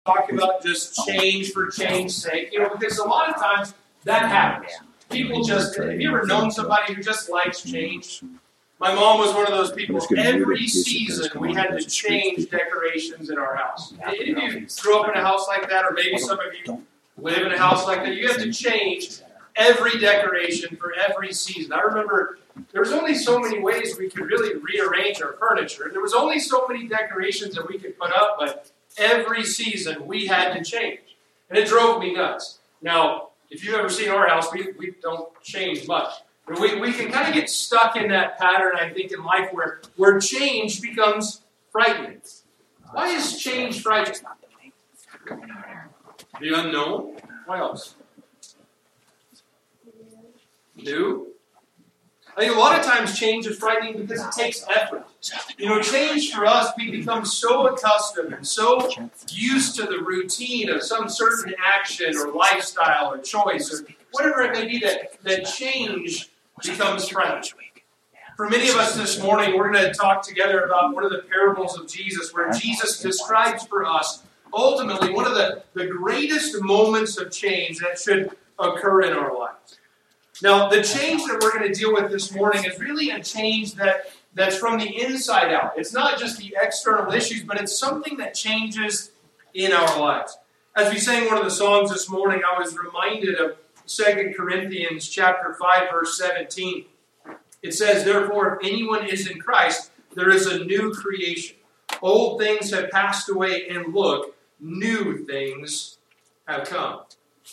talk about just change for change's sake, because a lot of times that happens. People just, have you ever known somebody who just likes change? My mom was one of those people. Every season we had to change decorations in our house. Any of you grew up in a house like that, or maybe some of you live in a house like that, you have to change every decoration for every season. I remember there was only so many ways we could really rearrange our furniture. There was only so many decorations that we could put up, but every season we had to change. And it drove me nuts. Now, if you've ever seen our house, we don't change much. We can kind of get stuck in that pattern, I think, in life where change becomes frightening. Why is change frightening? The unknown? What else? New? I think a lot of times change is frightening because it takes effort. Change for us, we become so accustomed and so used to the routine of some certain action or lifestyle or choice or whatever it may be that change becomes frightening. For many of us this morning, we're going to talk together about one of the parables of Jesus where Jesus describes for us ultimately one of the greatest moments of change that should occur in our lives. Now, the change that we're going to deal with this morning is really a change that's from the inside out. It's not just the external issues, but it's something that changes in our lives. As we sang one of the songs this morning, I was reminded of 2 Corinthians chapter 5, verse 17. It says, "Therefore, if anyone is in Christ, there is a new creation. Old things have passed away, and look, new things have come."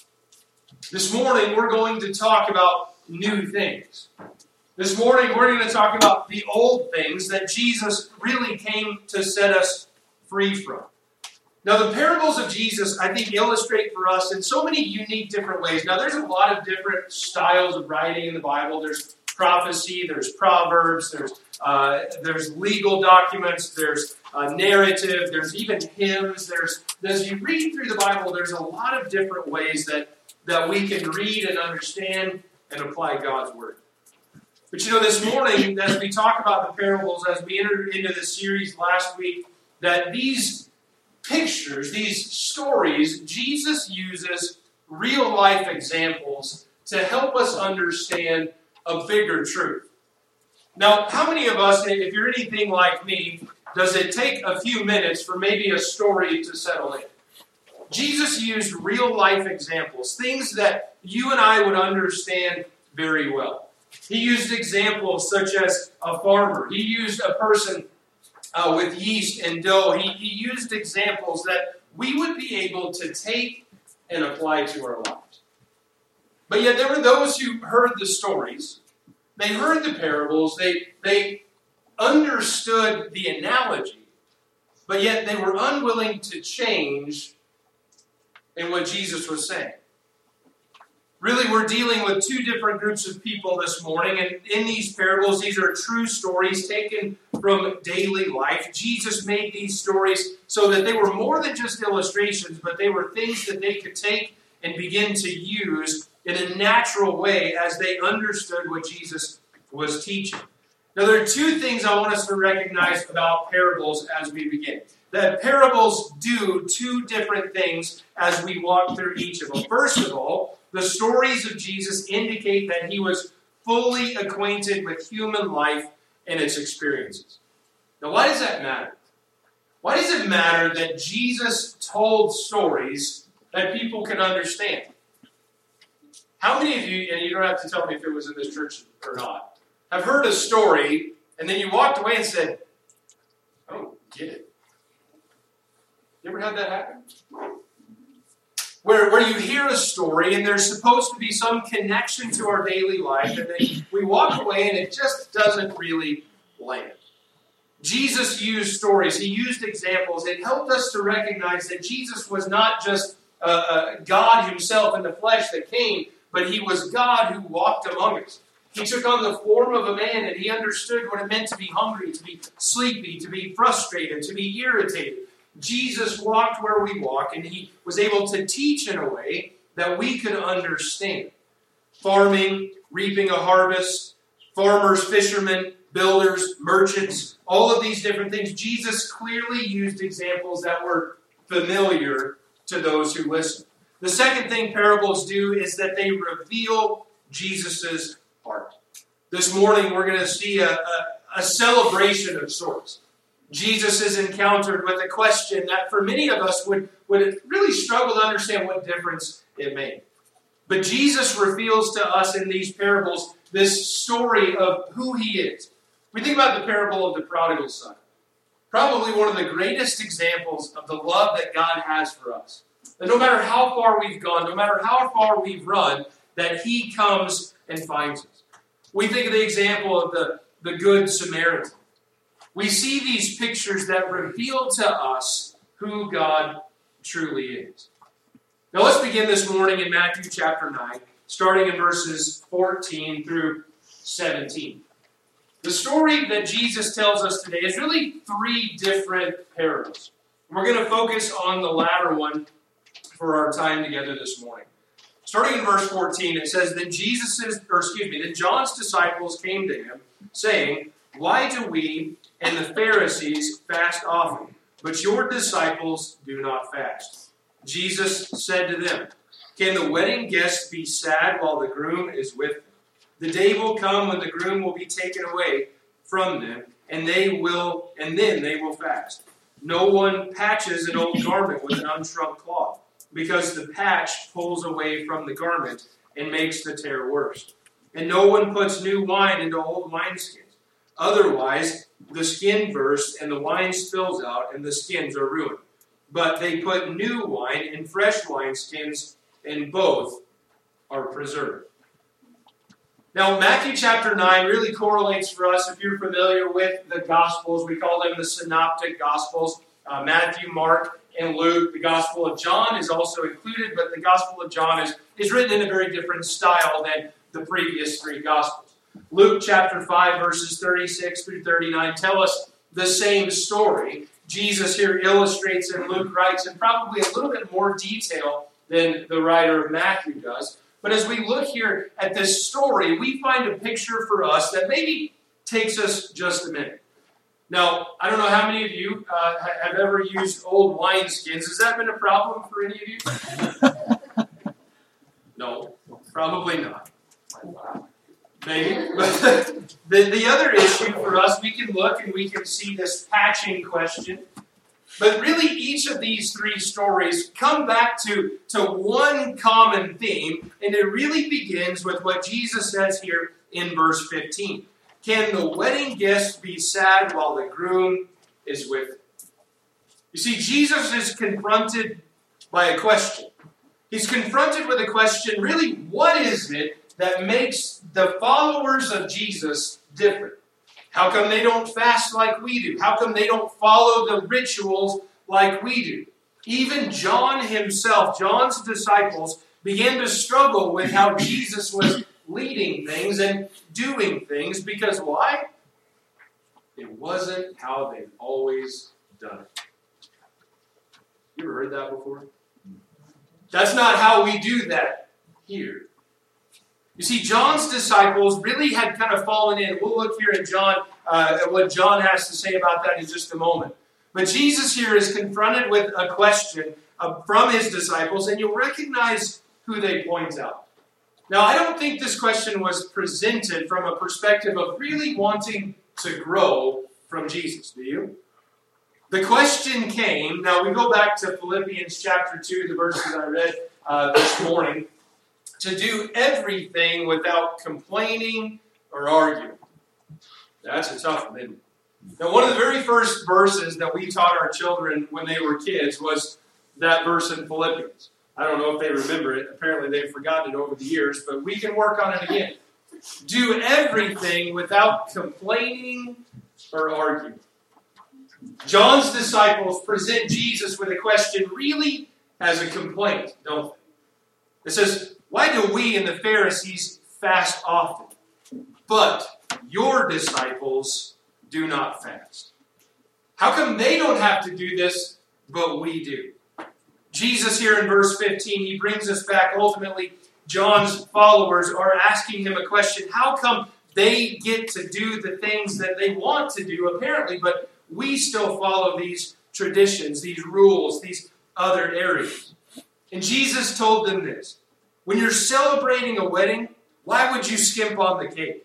This morning, we're going to talk about new things. This morning, we're going to talk about the old things that Jesus really came to set us free from. Now, the parables of Jesus, I think, illustrate for us in so many unique different ways. Now, there's a lot of different styles of writing in the Bible. There's prophecy, there's proverbs, there's legal documents, there's narrative, there's even hymns. As you read through the Bible, there's a lot of different ways that we can read and understand and apply God's Word. But this morning, as we talk about the parables, as we entered into the series last week, that these pictures, these stories, Jesus uses real-life examples to help us understand a bigger truth. Now, how many of us, if you're anything like me, does it take a few minutes for maybe a story to settle in? Jesus used real-life examples, things that you and I would understand very well. He used examples such as a farmer. He used a person with yeast and dough. He used examples that we would be able to take and apply to our lives. But yet there were those who heard the stories. They heard the parables. They understood the analogy. But yet they were unwilling to change in what Jesus was saying. Really, we're dealing with two different groups of people this morning, and in these parables, these are true stories taken from daily life. Jesus made these stories so that they were more than just illustrations, but they were things that they could take and begin to use in a natural way as they understood what Jesus was teaching. Now, there are two things I want us to recognize about parables as we begin. That parables do two different things as we walk through each of them. First of all, the stories of Jesus indicate that he was fully acquainted with human life and its experiences. Now, why does that matter? Why does it matter that Jesus told stories that people can understand? How many of you, and you don't have to tell me if it was in this church or not, have heard a story and then you walked away and said, "I don't get it"? You ever had that happen? Where you hear a story and there's supposed to be some connection to our daily life, and then we walk away and it just doesn't really land. Jesus used stories. He used examples. It helped us to recognize that Jesus was not just God himself in the flesh that came, but he was God who walked among us. He took on the form of a man, and he understood what it meant to be hungry, to be sleepy, to be frustrated, to be irritated. Jesus walked where we walk, and he was able to teach in a way that we could understand. Farming, reaping a harvest, farmers, fishermen, builders, merchants, all of these different things. Jesus clearly used examples that were familiar to those who listen. The second thing parables do is that they reveal Jesus' heart. This morning we're going to see a celebration of sorts. Jesus is encountered with a question that for many of us would really struggle to understand what difference it made. But Jesus reveals to us in these parables this story of who he is. We think about the parable of the prodigal son. Probably one of the greatest examples of the love that God has for us. That no matter how far we've gone, no matter how far we've run, that he comes and finds us. We think of the example of the Good Samaritan. We see these pictures that reveal to us who God truly is. Now let's begin this morning in Matthew chapter 9, starting in verses 14 through 17. The story that Jesus tells us today is really three different parables. We're going to focus on the latter one for our time together this morning. Starting in verse 14, it says, Then John's disciples came to him, saying, Why do we and the Pharisees fast often, but your disciples do not fast? Jesus said to them, Can the wedding guests be sad while the groom is with them? The day will come when the groom will be taken away from them, and then they will fast. No one patches an old garment with an unshrunk cloth, because the patch pulls away from the garment and makes the tear worse. And no one puts new wine into old wineskins. Otherwise, the skin bursts and the wine spills out, and the skins are ruined. But they put new wine in fresh wineskins, and both are preserved. Now, Matthew chapter 9 really correlates for us, if you're familiar with the Gospels. We call them the Synoptic Gospels. Matthew, Mark, and Luke. The Gospel of John is also included, but the Gospel of John is written in a very different style than the previous three Gospels. Luke chapter 5, verses 36 through 39 tell us the same story. Jesus here illustrates and Luke writes in probably a little bit more detail than the writer of Matthew does. But as we look here at this story, we find a picture for us that maybe takes us just a minute. Now, I don't know how many of you have ever used old wineskins. Has that been a problem for any of you? No, probably not. Maybe. But the other issue for us, we can look and we can see this patching question. But really, each of these three stories come back to one common theme, and it really begins with what Jesus says here in verse 15. Can the wedding guests be sad while the groom is with them? You see, Jesus is confronted by a question. He's confronted with a question, really, what is it that makes the followers of Jesus different? How come they don't fast like we do? How come they don't follow the rituals like we do? Even John himself, John's disciples, began to struggle with how Jesus was leading things and doing things, because why? It wasn't how they've always done it. You ever heard that before? That's not how we do that here. You see, John's disciples really had kind of fallen in. We'll look here at John, at what John has to say about that in just a moment. But Jesus here is confronted with a question from his disciples, and you'll recognize who they point out. Now, I don't think this question was presented from a perspective of really wanting to grow from Jesus, do you? The question came, now we go back to Philippians chapter 2, the verses I read this morning, to do everything without complaining or arguing. That's a tough one, isn't it? Now, one of the very first verses that we taught our children when they were kids was that verse in Philippians. I don't know if they remember it. Apparently they've forgotten it over the years, but we can work on it again. Do everything without complaining or arguing. John's disciples present Jesus with a question really as a complaint, don't they? It says, why do we and the Pharisees fast often, but your disciples do not fast? How come they don't have to do this, but we do? Jesus here in verse 15, he brings us back. Ultimately, John's followers are asking him a question. How come they get to do the things that they want to do, apparently, but we still follow these traditions, these rules, these other areas. And Jesus told them this: when you're celebrating a wedding, why would you skimp on the cake?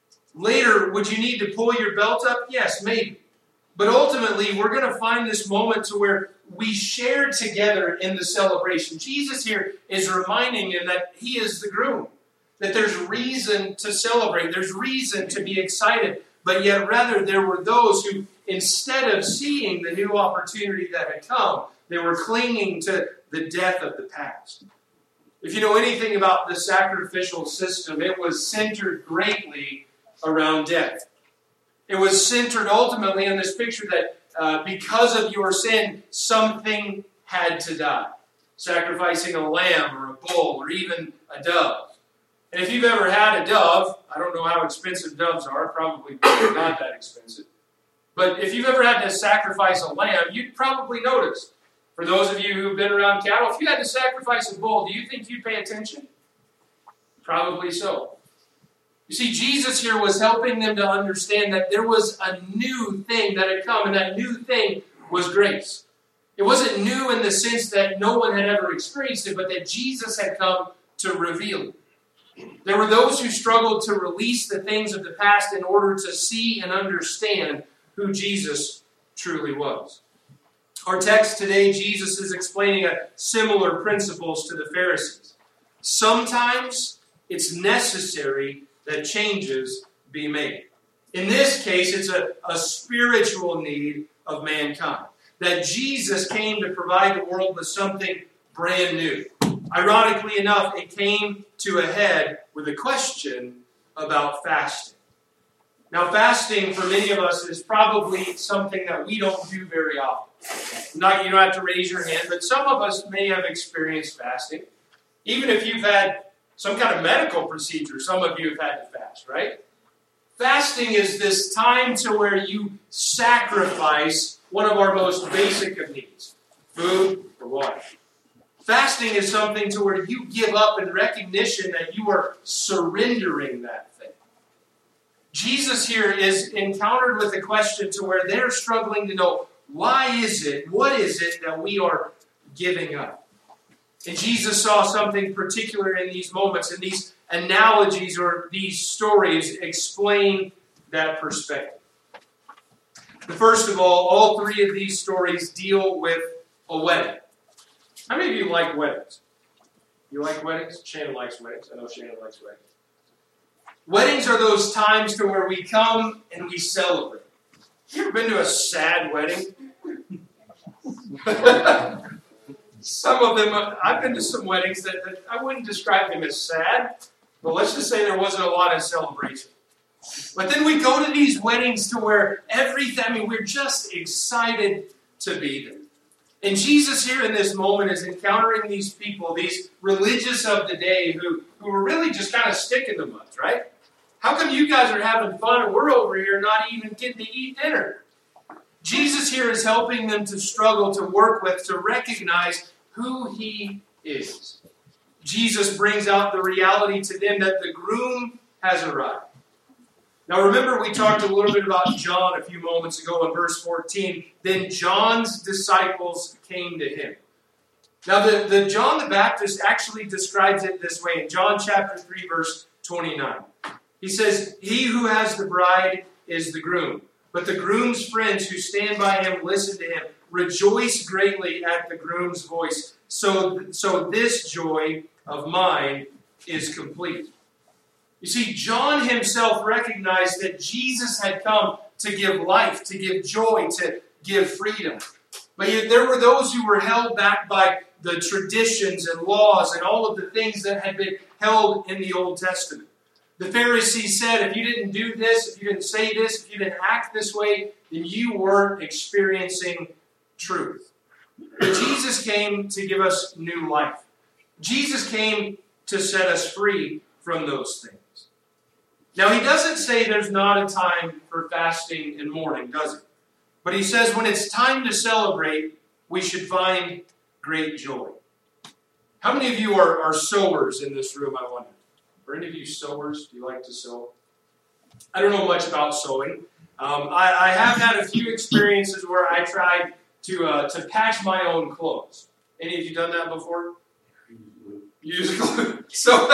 Later, would you need to pull your belt up? Yes, maybe. But ultimately, we're going to find this moment to where we share together in the celebration. Jesus here is reminding them that he is the groom, that there's reason to celebrate, there's reason to be excited. But yet, rather, there were those who, instead of seeing the new opportunity that had come, they were clinging to the death of the past. If you know anything about the sacrificial system, it was centered greatly around death. It was centered ultimately in this picture that because of your sin, something had to die. Sacrificing a lamb or a bull or even a dove. And if you've ever had a dove, I don't know how expensive doves are, probably not that expensive. But if you've ever had to sacrifice a lamb, you'd probably notice. For those of you who've been around cattle, if you had to sacrifice a bull, do you think you'd pay attention? Probably so. You see, Jesus here was helping them to understand that there was a new thing that had come, and that new thing was grace. It wasn't new in the sense that no one had ever experienced it, but that Jesus had come to reveal it. There were those who struggled to release the things of the past in order to see and understand who Jesus truly was. Our text today, Jesus is explaining similar principles to the Pharisees. Sometimes it's necessary that changes be made. In this case, it's a spiritual need of mankind. That Jesus came to provide the world with something brand new. Ironically enough, it came to a head with a question about fasting. Now, fasting for many of us is probably something that we don't do very often. You don't have to raise your hand, but some of us may have experienced fasting. Even if you've had some kind of medical procedure, some of you have had to fast, right? Fasting is this time to where you sacrifice one of our most basic of needs, food or water. Fasting is something to where you give up in recognition that you are surrendering that thing. Jesus here is encountered with a question to where they're struggling to know, what is it that we are giving up? And Jesus saw something particular in these moments, and these analogies or these stories explain that perspective. First of all three of these stories deal with a wedding. How many of you like weddings? You like weddings? Shannon likes weddings. I know Shannon likes weddings. Weddings are those times to where we come and we celebrate. You ever been to a sad wedding? Some of them, I've been to some weddings that I wouldn't describe them as sad, but let's just say there wasn't a lot of celebration. But then we go to these weddings to where we're just excited to be there. And Jesus here in this moment is encountering these people, these religious of the day who were really just kind of sticking the mud, right? How come you guys are having fun and we're over here not even getting to eat dinner? Jesus here is helping them to struggle, to work with, to recognize who he is. Jesus brings out the reality to them that the groom has arrived. Now remember, we talked a little bit about John a few moments ago in verse 14. Then John's disciples came to him. Now the John the Baptist actually describes it this way in John chapter 3 verse 29. He says, "He who has the bride is the groom, but the groom's friends who stand by him listen to him, rejoice greatly at the groom's voice. So this joy of mine is complete." You see, John himself recognized that Jesus had come to give life, to give joy, to give freedom. But yet there were those who were held back by the traditions and laws and all of the things that had been held in the Old Testament. The Pharisees said, if you didn't do this, if you didn't say this, if you didn't act this way, then you weren't experiencing truth. But Jesus came to give us new life. Jesus came to set us free from those things. Now, he doesn't say there's not a time for fasting and mourning, does he? But he says when it's time to celebrate, we should find great joy. How many of you are sowers in this room, I wonder? Are any of you sowers? Do you like to sow? I don't know much about sewing. I have had a few experiences where I tried to patch my own clothes. Any of you done that before? Use glue. So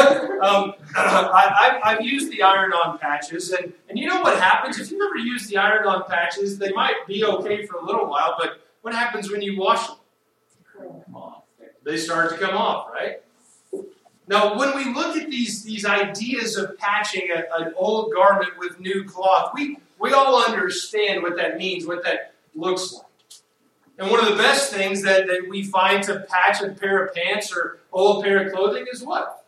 I've used the iron-on patches, and you know what happens? If you ever use the iron-on patches, they might be okay for a little while, but what happens when you wash them? They start to come off, right? Now, when we look at these ideas of patching an old garment with new cloth, we all understand what that means, what that looks like. And one of the best things that we find to patch a pair of pants or old pair of clothing is what?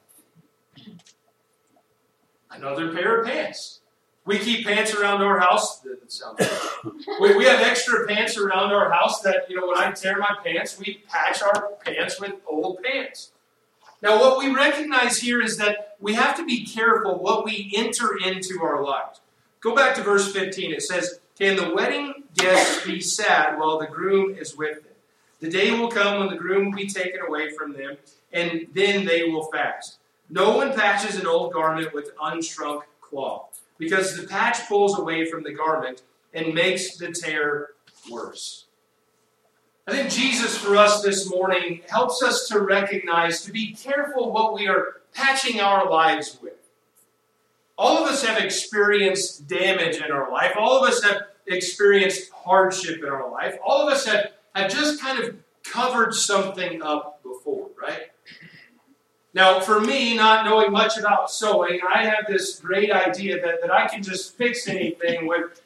Another pair of pants. We keep pants around our house. That doesn't sound good. We have extra pants around our house that, when I tear my pants, we patch our pants with old pants. Now, what we recognize here is that we have to be careful what we enter into our lives. Go back to verse 15. It says, "Can the wedding guests be sad while the groom is with them? The day will come when the groom will be taken away from them, and then they will fast. No one patches an old garment with unshrunk cloth, because the patch pulls away from the garment and makes the tear worse." I think Jesus, for us this morning, helps us to recognize, to be careful what we are patching our lives with. All of us have experienced damage in our life. All of us have experienced hardship in our life. All of us have just kind of covered something up before, right? Now, for me, not knowing much about sewing, I have this great idea that I can just fix anything with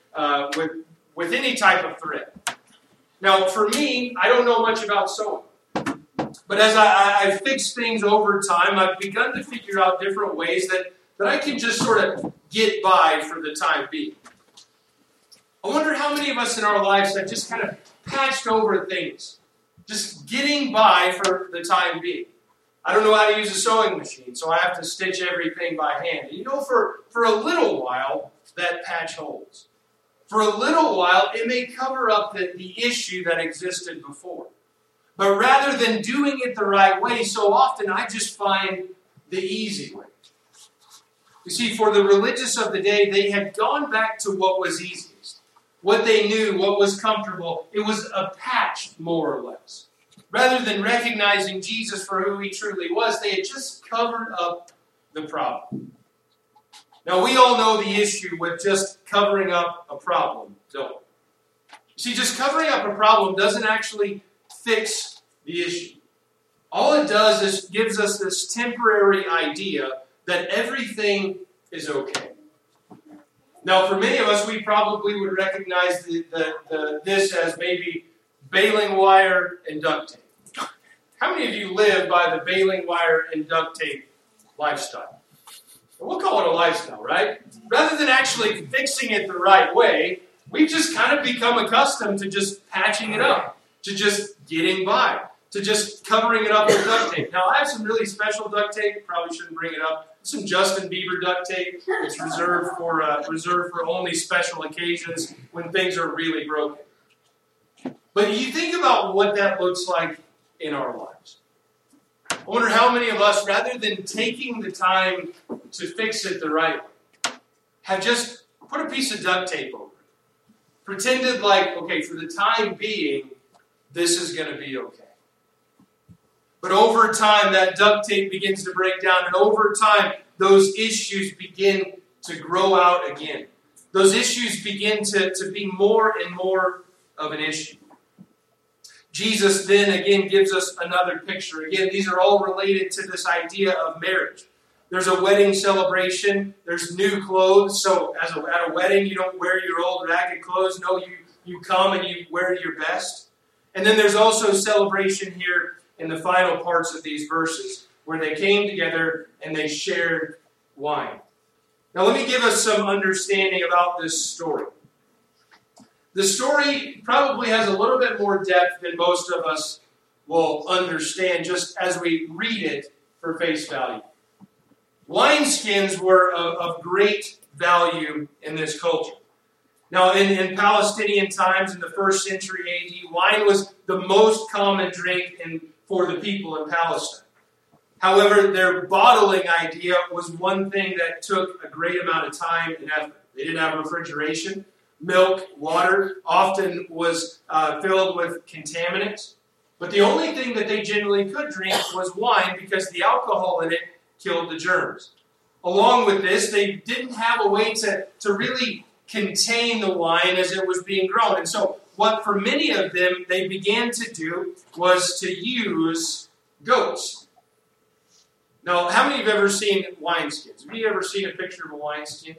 any type of thread. Now, for me, I don't know much about sewing. But as I fixed things over time, I've begun to figure out different ways that I can just sort of get by for the time being. I wonder how many of us in our lives have just kind of patched over things, just getting by for the time being. I don't know how to use a sewing machine, so I have to stitch everything by hand. And for a little while, that patch holds. For a little while, it may cover up the issue that existed before. But rather than doing it the right way, so often I just find the easy way. You see, for the religious of the day, they had gone back to what was easiest. What they knew, what was comfortable. It was a patch, more or less. Rather than recognizing Jesus for who he truly was, they had just covered up the problem. Now, we all know the issue with just covering up a problem, don't we? See, just covering up a problem doesn't actually fix the issue. All it does is gives us this temporary idea that everything is okay. Now, for many of us, we probably would recognize this as maybe baling wire and duct tape. How many of you live by the baling wire and duct tape lifestyle? We'll call it a lifestyle, right? Rather than actually fixing it the right way, we've just kind of become accustomed to just patching it up, to just getting by, to just covering it up with duct tape. Now, I have some really special duct tape. Probably shouldn't bring it up. Some Justin Bieber duct tape. It's reserved for only special occasions when things are really broken. But you think about what that looks like in our lives. I wonder how many of us, rather than taking the time to fix it the right way, have just put a piece of duct tape over it. Pretended like, okay, for the time being, this is going to be okay. But over time, that duct tape begins to break down, and over time, those issues begin to grow out again. Those issues begin to be more and more of an issue. Jesus then again gives us another picture. Again, these are all related to this idea of marriage. There's a wedding celebration. There's new clothes. So at a wedding, you don't wear your old ragged clothes. No, you come and you wear your best. And then there's also celebration here in the final parts of these verses where they came together and they shared wine. Now let me give us some understanding about this story. The story probably has a little bit more depth than most of us will understand just as we read it for face value. Wineskins were of great value in this culture. Now, in Palestinian times, in the 1st century AD, wine was the most common drink for the people in Palestine. However, their bottling idea was one thing that took a great amount of time and effort. They didn't have refrigeration. Milk, water, often was filled with contaminants. But the only thing that they generally could drink was wine because the alcohol in it killed the germs. Along with this, they didn't have a way to really contain the wine as it was being grown. And so what for many of them they began to do was to use goats. Now, how many of you have ever seen wineskins? Have you ever seen a picture of a wineskin?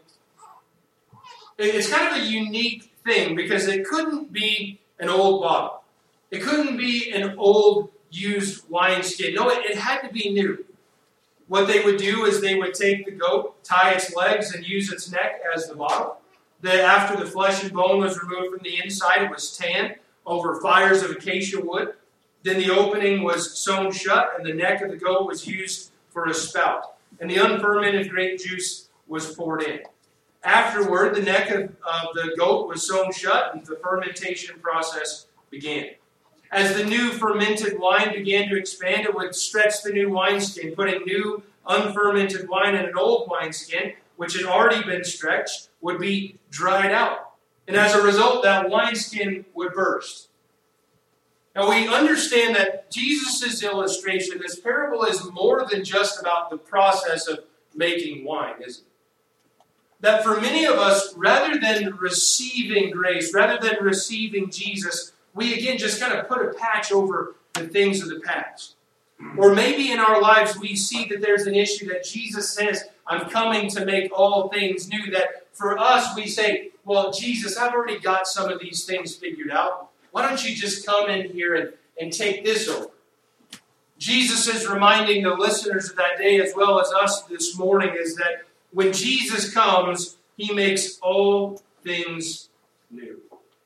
It's kind of a unique thing because it couldn't be an old bottle. It couldn't be an old used wineskin. No, it had to be new. What they would do is they would take the goat, tie its legs, and use its neck as the bottle. Then after the flesh and bone was removed from the inside, it was tanned over fires of acacia wood. Then the opening was sewn shut, and the neck of the goat was used for a spout. And the unfermented grape juice was poured in. Afterward, the neck of the goat was sewn shut, and the fermentation process began. As the new fermented wine began to expand, it would stretch the new wineskin, putting new unfermented wine in an old wineskin, which had already been stretched, would be dried out. And as a result, that wineskin would burst. Now we understand that Jesus' illustration, this parable, is more than just about the process of making wine, isn't it? That for many of us, rather than receiving grace, rather than receiving Jesus, we again just kind of put a patch over the things of the past. Or maybe in our lives we see that there's an issue that Jesus says, I'm coming to make all things new. That for us we say, well, Jesus, I've already got some of these things figured out. Why don't you just come in here and take this over? Jesus is reminding the listeners of that day as well as us this morning is that when Jesus comes, he makes all things new.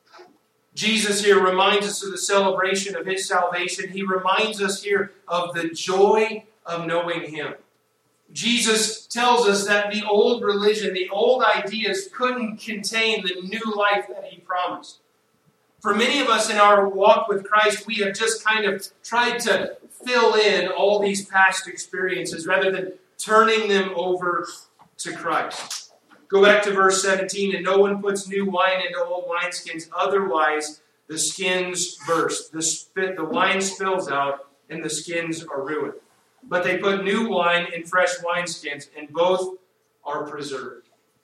Jesus here reminds us of the celebration of his salvation. He reminds us here of the joy of knowing him. Jesus tells us that the old religion, the old ideas couldn't contain the new life that he promised. For many of us in our walk with Christ, we have just kind of tried to fill in all these past experiences rather than turning them over to Christ. Go back to verse 17, and no one puts new wine into old wineskins, otherwise the skins burst. The wine spills out, and the skins are ruined. But they put new wine in fresh wineskins, and both are preserved.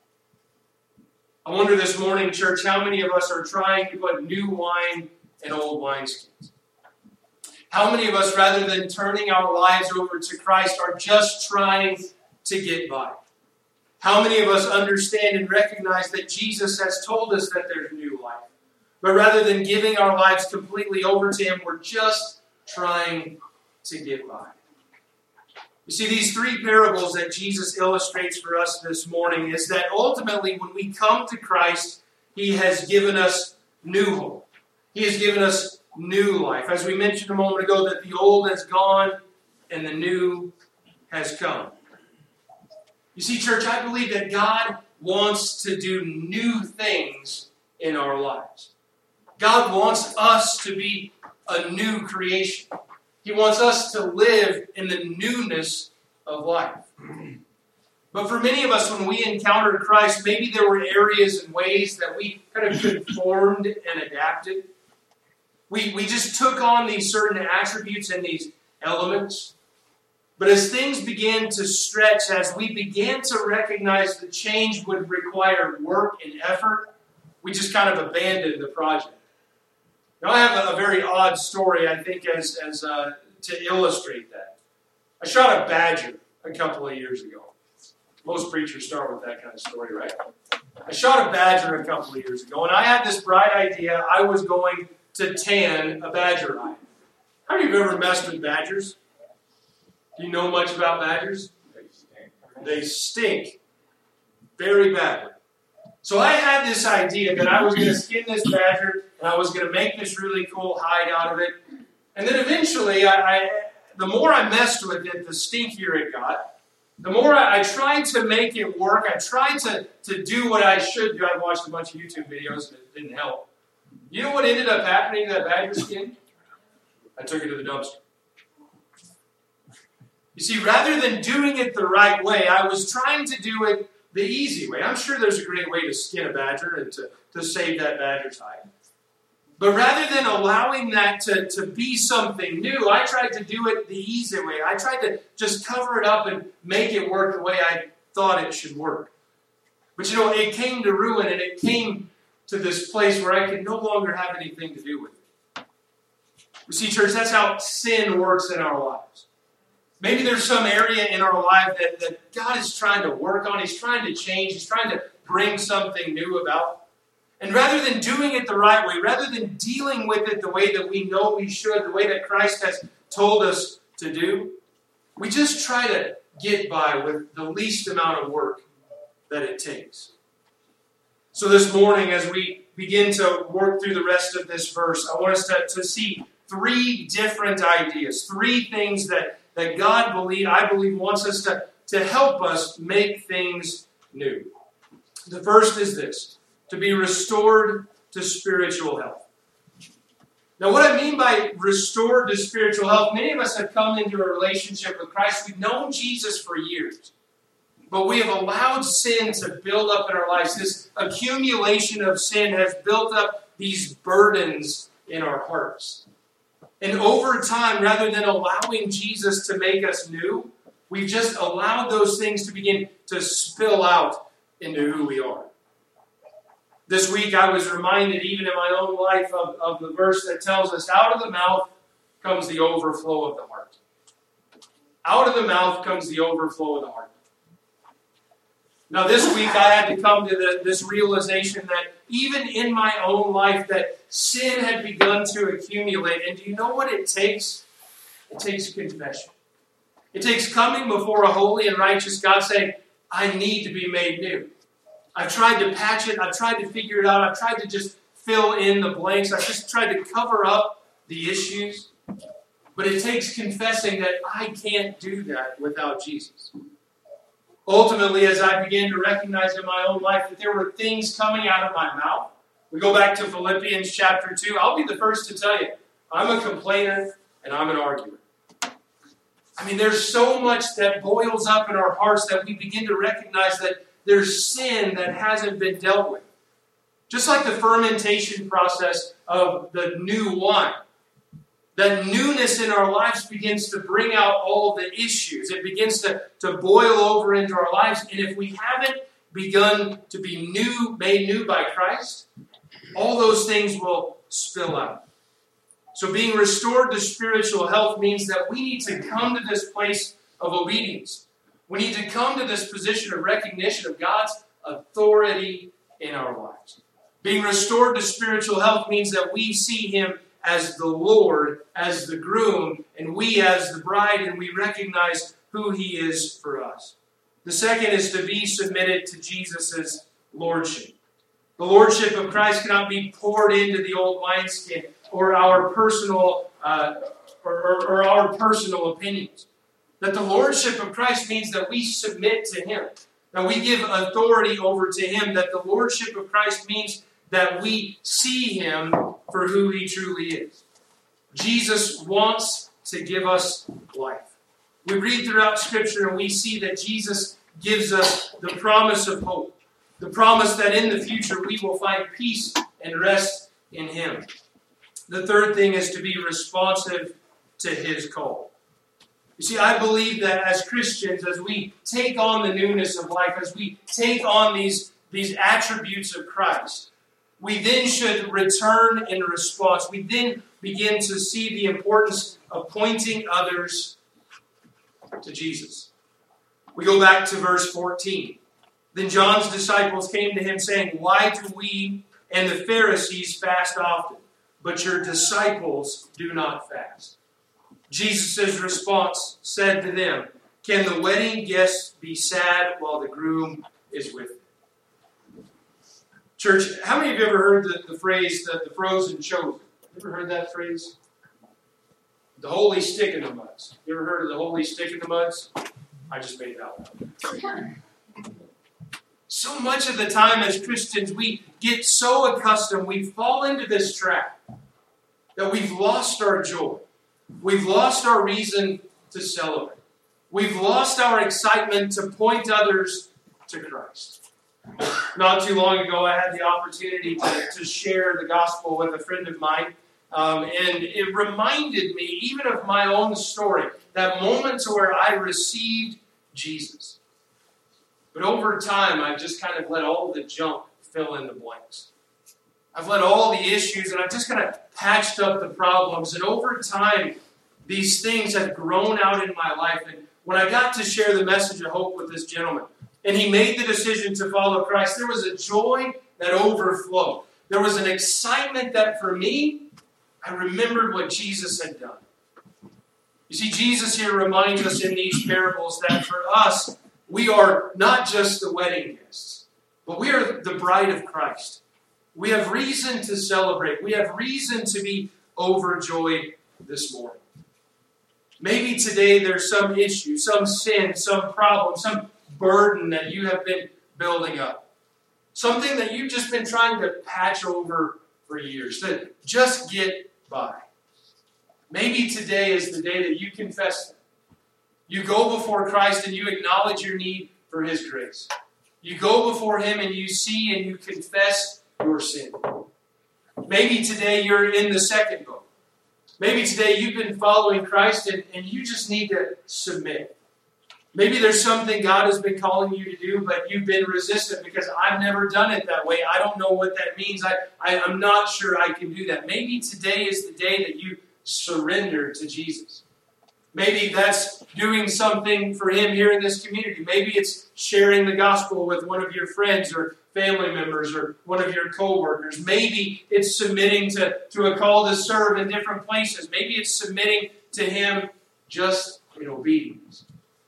I wonder this morning, church, how many of us are trying to put new wine in old wineskins? How many of us, rather than turning our lives over to Christ, are just trying to get by? How many of us understand and recognize that Jesus has told us that there's new life? But rather than giving our lives completely over to him, we're just trying to get by. You see, these three parables that Jesus illustrates for us this morning is that ultimately when we come to Christ, he has given us new hope. He has given us new life. As we mentioned a moment ago, that the old has gone and the new has come. You see, church, I believe that God wants to do new things in our lives. God wants us to be a new creation. He wants us to live in the newness of life. But for many of us, when we encountered Christ, maybe there were areas and ways that we kind of conformed and adapted. We just took on these certain attributes and these elements. But as things began to stretch, as we began to recognize the change would require work and effort, we just kind of abandoned the project. Now, I have a very odd story, I think, as to illustrate that. I shot a badger a couple of years ago. Most preachers start with that kind of story, right? I shot a badger a couple of years ago, and I had this bright idea. I was going to tan a badger eye. How many of you have ever messed with badgers? Do you know much about badgers? They stink very badly. So I had this idea that I was going to skin this badger and I was going to make this really cool hide out of it. And then eventually, the more I messed with it, the stinkier it got. The more I tried to make it work, I tried to do what I should do. I watched a bunch of YouTube videos and it didn't help. You know what ended up happening to that badger skin? I took it to the dumpster. You see, rather than doing it the right way, I was trying to do it the easy way. I'm sure there's a great way to skin a badger and to save that badger's hide. But rather than allowing that to be something new, I tried to do it the easy way. I tried to just cover it up and make it work the way I thought it should work. But it came to ruin, and it came to this place where I could no longer have anything to do with it. You see, church, that's how sin works in our lives. Maybe there's some area in our life that God is trying to work on. He's trying to change. He's trying to bring something new about. And rather than doing it the right way, rather than dealing with it the way that we know we should, the way that Christ has told us to do, we just try to get by with the least amount of work that it takes. So this morning, as we begin to work through the rest of this verse, I want us to see three different ideas, three things that God, I believe, wants us to help us make things new. The first is this: to be restored to spiritual health. Now, what I mean by restored to spiritual health, many of us have come into a relationship with Christ. We've known Jesus for years, but we have allowed sin to build up in our lives. This accumulation of sin has built up these burdens in our hearts. And over time, rather than allowing Jesus to make us new, we've just allowed those things to begin to spill out into who we are. This week I was reminded, even in my own life, of the verse that tells us, out of the mouth comes the overflow of the heart. Out of the mouth comes the overflow of the heart. Now this week I had to come to this realization that even in my own life that sin had begun to accumulate. And do you know what it takes? It takes confession. It takes coming before a holy and righteous God saying, I need to be made new. I've tried to patch it. I've tried to figure it out. I've tried to just fill in the blanks. I've just tried to cover up the issues. But it takes confessing that I can't do that without Jesus. Ultimately, as I began to recognize in my own life that there were things coming out of my mouth, we go back to Philippians chapter 2. I'll be the first to tell you, I'm a complainer and I'm an arguer. I mean, there's so much that boils up in our hearts that we begin to recognize that there's sin that hasn't been dealt with. Just like the fermentation process of the new wine. That newness in our lives begins to bring out all the issues. It begins to boil over into our lives. And if we haven't begun to be made new by Christ, all those things will spill out. So being restored to spiritual health means that we need to come to this place of obedience. We need to come to this position of recognition of God's authority in our lives. Being restored to spiritual health means that we see Him as the Lord, as the groom, and we as the bride, and we recognize who He is for us. The second is to be submitted to Jesus' lordship. The lordship of Christ cannot be poured into the old wineskin or our personal our personal opinions. That the lordship of Christ means that we submit to Him, that we give authority over to Him. That the lordship of Christ means that we see Him for who He truly is. Jesus wants to give us life. We read throughout Scripture and we see that Jesus gives us the promise of hope. The promise that in the future we will find peace and rest in Him. The third thing is to be responsive to His call. You see, I believe that as Christians, as we take on the newness of life, as we take on these attributes of Christ, we then should return in response. We then begin to see the importance of pointing others to Jesus. We go back to verse 14. Then John's disciples came to him saying, "Why do we and the Pharisees fast often, but your disciples do not fast?" Jesus' response said to them, "Can the wedding guests be sad while the groom is with them?" Church, how many of you ever heard the phrase, the frozen chosen? You ever heard that phrase? The holy stick in the muds. You ever heard of the holy stick in the muds? I just made it out loud. So much of the time as Christians, we get so accustomed, we fall into this trap that we've lost our joy. We've lost our reason to celebrate. We've lost our excitement to point others to Christ. Not too long ago, I had the opportunity to share the gospel with a friend of mine. And it reminded me, even of my own story, that moment to where I received Jesus. But over time, I've just kind of let all the junk fill in the blanks. I've let all the issues, and I've just kind of patched up the problems. And over time, these things have grown out in my life. And when I got to share the message of hope with this gentleman, and he made the decision to follow Christ, there was a joy that overflowed. There was an excitement that for me, I remembered what Jesus had done. You see, Jesus here reminds us in these parables that for us, we are not just the wedding guests, but we are the bride of Christ. We have reason to celebrate. We have reason to be overjoyed this morning. Maybe today there's some issue, some sin, some problem, some burden that you have been building up. Something that you've just been trying to patch over for years, to just get by. Maybe today is the day that you confess that. You go before Christ and you acknowledge your need for His grace. You go before Him and you see and you confess your sin. Maybe today you're in the second boat. Maybe today you've been following Christ and you just need to submit. Maybe there's something God has been calling you to do, but you've been resistant because I've never done it that way. I don't know what that means. I'm not sure I can do that. Maybe today is the day that you surrender to Jesus. Maybe that's doing something for Him here in this community. Maybe it's sharing the gospel with one of your friends or family members or one of your co-workers. Maybe it's submitting to a call to serve in different places. Maybe it's submitting to Him just in obedience.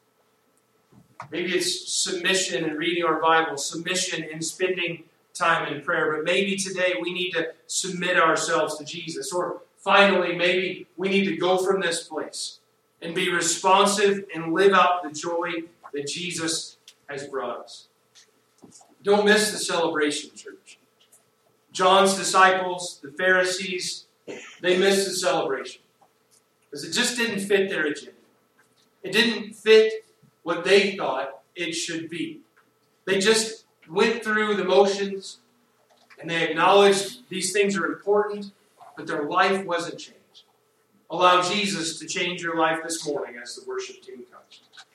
Maybe it's submission in reading our Bible, submission in spending time in prayer. But maybe today we need to submit ourselves to Jesus. Or finally, maybe we need to go from this place and be responsive and live out the joy that Jesus has brought us. Don't miss the celebration, church. John's disciples, the Pharisees, they missed the celebration because it just didn't fit their agenda. It didn't fit what they thought it should be. They just went through the motions and they acknowledged these things are important, but their life wasn't changed. Allow Jesus to change your life this morning as the worship team comes.